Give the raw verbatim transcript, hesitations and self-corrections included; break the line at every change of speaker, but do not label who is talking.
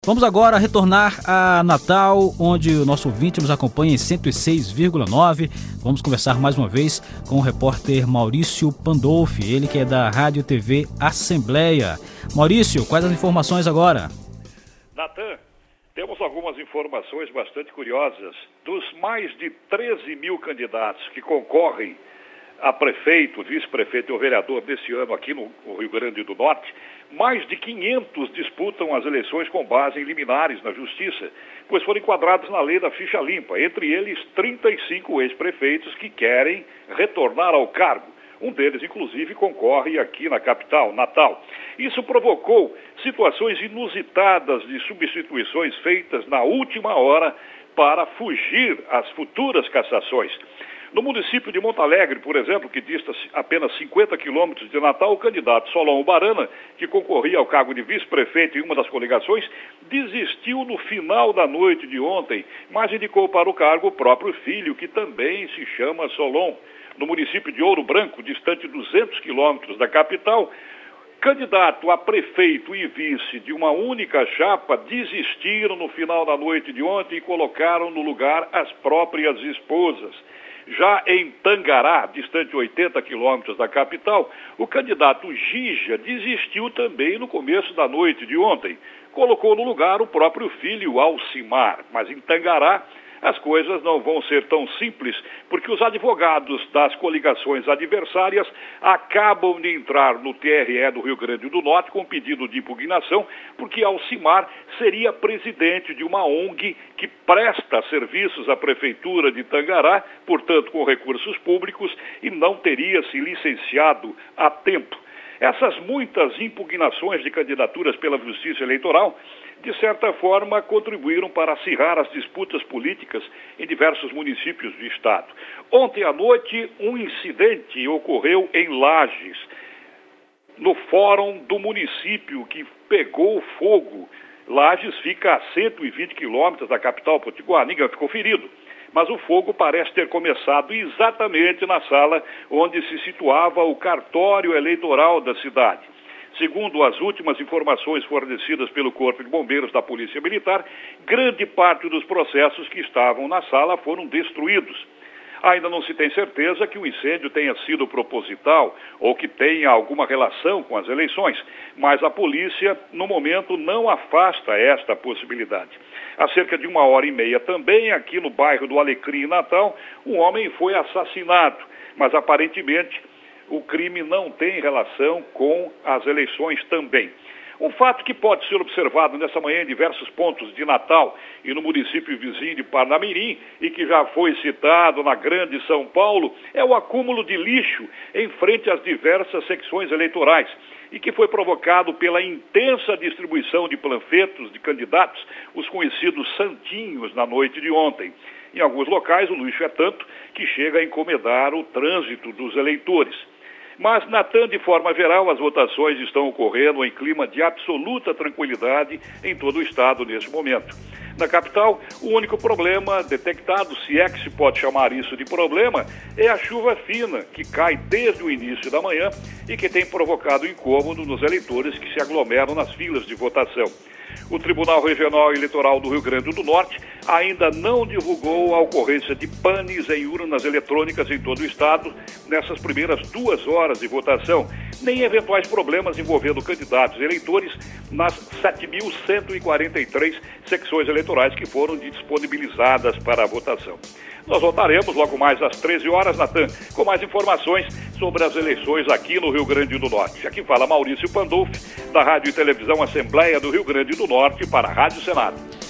Vamos agora retornar a Natal, onde o nosso ouvinte nos acompanha em cento e seis vírgula nove. Vamos conversar mais uma vez com o repórter Maurício Pandolfi, ele que é da Rádio T V Assembleia. Maurício, quais as informações agora?
Natan, temos algumas informações bastante curiosas. Dos mais de treze mil candidatos que concorrem a prefeito, vice-prefeito e vereador desse ano aqui no Rio Grande do Norte, mais de quinhentos disputam as eleições com base em liminares na Justiça, pois foram enquadrados na lei da ficha limpa, entre eles trinta e cinco ex-prefeitos que querem retornar ao cargo. Um deles, inclusive, concorre aqui na capital, Natal. Isso provocou situações inusitadas de substituições feitas na última hora para fugir às futuras cassações. No município de Monte Alegre, por exemplo, que dista apenas cinquenta quilômetros de Natal, o candidato Solon Barana, que concorria ao cargo de vice-prefeito em uma das coligações, desistiu no final da noite de ontem, mas indicou para o cargo o próprio filho, que também se chama Solon. No município de Ouro Branco, distante duzentos quilômetros da capital, candidato a prefeito e vice de uma única chapa desistiram no final da noite de ontem e colocaram no lugar as próprias esposas. Já em Tangará, distante oitenta quilômetros da capital, o candidato Gija desistiu também no começo da noite de ontem. Colocou no lugar o próprio filho Alcimar, mas em Tangará as coisas não vão ser tão simples, porque os advogados das coligações adversárias acabam de entrar no T R E do Rio Grande do Norte com pedido de impugnação, porque Alcimar seria presidente de uma O N G que presta serviços à Prefeitura de Tangará, portanto com recursos públicos, e não teria se licenciado a tempo. Essas muitas impugnações de candidaturas pela Justiça Eleitoral, de certa forma, contribuíram para acirrar as disputas políticas em diversos municípios do estado. Ontem à noite, um incidente ocorreu em Lages, no fórum do município, que pegou fogo. Lages fica a cento e vinte quilômetros da capital potiguar, ninguém ficou ferido. Mas o fogo parece ter começado exatamente na sala onde se situava o cartório eleitoral da cidade. Segundo as últimas informações fornecidas pelo Corpo de Bombeiros da Polícia Militar, grande parte dos processos que estavam na sala foram destruídos. Ainda não se tem certeza que o incêndio tenha sido proposital ou que tenha alguma relação com as eleições, mas a polícia, no momento, não afasta esta possibilidade. Há cerca de uma hora e meia também, aqui no bairro do Alecrim, Natal, um homem foi assassinado, mas aparentemente o crime não tem relação com as eleições também. Um fato que pode ser observado nessa manhã em diversos pontos de Natal e no município vizinho de Parnamirim, e que já foi citado na Grande São Paulo, é o acúmulo de lixo em frente às diversas secções eleitorais, e que foi provocado pela intensa distribuição de panfletos de candidatos, os conhecidos santinhos, na noite de ontem. Em alguns locais o lixo é tanto que chega a incomodar o trânsito dos eleitores. Mas, Natan, de forma geral, as votações estão ocorrendo em clima de absoluta tranquilidade em todo o estado neste momento. Na capital, o único problema detectado, se é que se pode chamar isso de problema, é a chuva fina, que cai desde o início da manhã e que tem provocado incômodo nos eleitores que se aglomeram nas filas de votação. O Tribunal Regional Eleitoral do Rio Grande do Norte ainda não divulgou a ocorrência de panes em urnas eletrônicas em todo o estado nessas primeiras duas horas de votação, nem eventuais problemas envolvendo candidatos e eleitores nas sete mil cento e quarenta e três secções eleitorais que foram disponibilizadas para a votação. Nós voltaremos logo mais às treze horas, Natan, com mais informações sobre as eleições aqui no Rio Grande do Norte. Aqui fala Maurício Pandolfi, da Rádio e Televisão Assembleia do Rio Grande do Norte, para a Rádio Senado.